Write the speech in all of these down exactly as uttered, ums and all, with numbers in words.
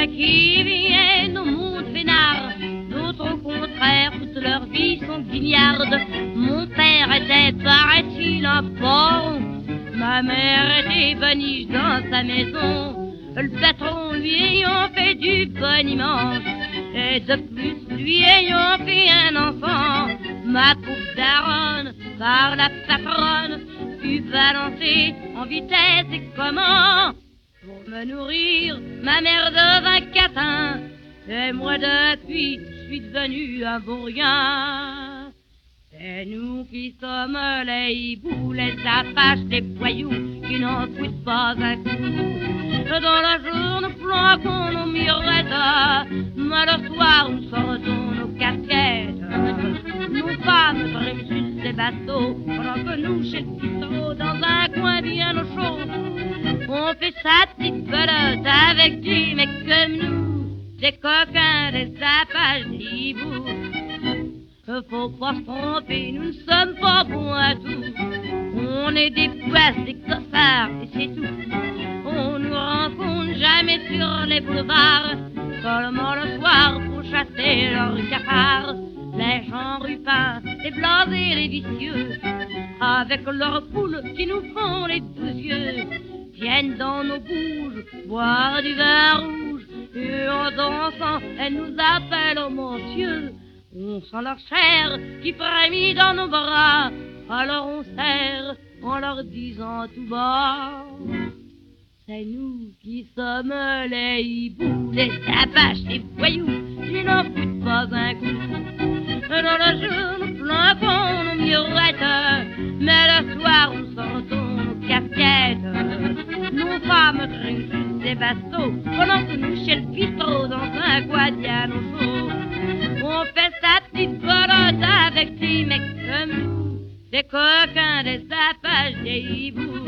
a qui viennent au monde peinard, d'autres au contraire, toute leur vie sont guignardes. Mon père était, paraît-il, un porc, ma mère était boniche dans sa maison. Le patron lui ayant fait du boniment, et de plus lui ayant fait un enfant, ma pauvre daronne, par la patronne, fut balancée en vitesse et comment. Pour me nourrir, ma mère devint catin, et moi depuis, je suis devenu un bon rien. C'est nous qui sommes les hiboux, les apaches, les voyous, qui n'en foutent pas un coup. Dans la journée, planquons nos mirettes, mais le soir, nous sortons nos casquettes. Nos femmes triment sur ces bateaux, pendant que nous, chez le bistrot, dans un coin bien au chaud, on fait sa petite pelote avec des mecs comme nous, des coquins, des apaches, des hiboux. Faut pas se tromper, nous ne sommes pas bons à tout. On est des poisses, des cossards, et c'est tout. On nous rencontre jamais sur les boulevards, seulement le soir pour chasser leurs cafards. Les gens rupins, les blasés, les vicieux, avec leurs poules qui nous font les douze yeux, viennent dans nos bouges boire du vin rouge, et en dansant, elles nous appellent oh monsieur. On sent leur chair qui frémit dans nos bras, alors on serre en leur disant tout bas: c'est nous qui sommes les hiboux, les apaches, les voyous, qui n'en foutent pas un coup. Dans le jour, nous planquons nos mirettes, mais le soir, nous sortons nos casquettes. Nos femmes triment sur ces bateaux, pendant que nous, chez le bistrot, dans un coin bien au chaud, on fait sa petite pelote avec des mecs comme nous, des coquins, des apaches, des hiboux.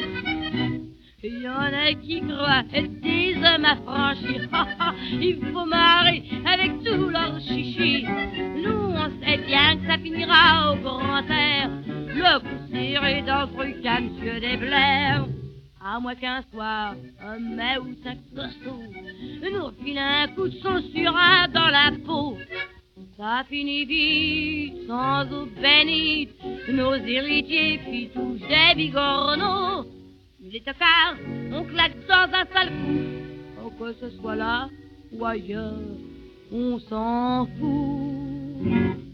Il y en a qui croient être des hommes affranchis. Il faut marrer avec tous leurs chichis. Nous, on sait bien que ça finira au grand air, le coup serré dans le truc à monsieur Desblair. À moins qu'un soir, un mets ou cinq costauds nous refile un coup de son surin dans la peau. Ça finit vite, sans eau bénite, nos héritiers puis tous des bigorneaux. Les tocards, on claque dans un sale coup, que ce soit là ou ailleurs, on s'en fout.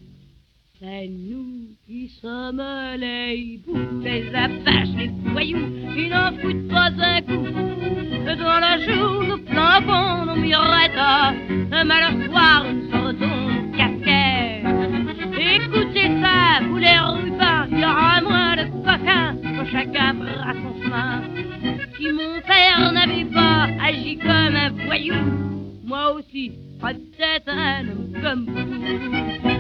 C'est nous qui sommes les hiboux, les apaches, les voyous, qui n'en foutent pas un coup. Dans le jour, nous planquons nos mirettes, mais le soir, nous sortons nos casquettes. Écoutez ça, vous les rupins, il y aura moins de coquins, que chacun fera son chemin. Si mon père n'avait pas agi comme un voyou, moi aussi, je serais peut-être un homme comme vous.